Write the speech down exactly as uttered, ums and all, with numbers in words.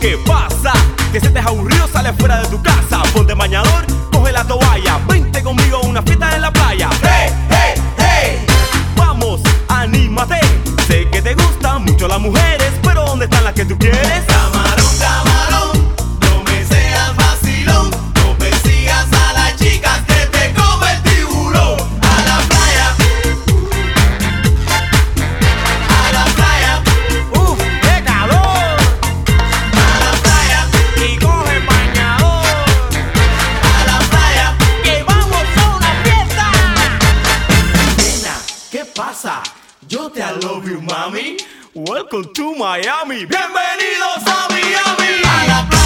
¿Qué pasa? ¿Te sientes aburrido? Sale fuera de tu casa. Ponte bañador, coge la toalla. Vente conmigo a una fiesta en la playa. ¡Hey, hey, hey! Vamos, anímate. Sé que te gustan mucho las mujeres, pero ¿dónde están las que tú quieres? Camarón, camarón, no me seas vacilón. No persigas a las chicas que te come el tiburón. A la playa, a la playa, ¡Uf, qué calor! a la playa, Y coge bañador. a la playa. ¡Que vamos a una fiesta! Nena, ¿qué pasa? Yo te I love you, mami. Welcome to Miami. Bienvenidos a Miami. A la playa.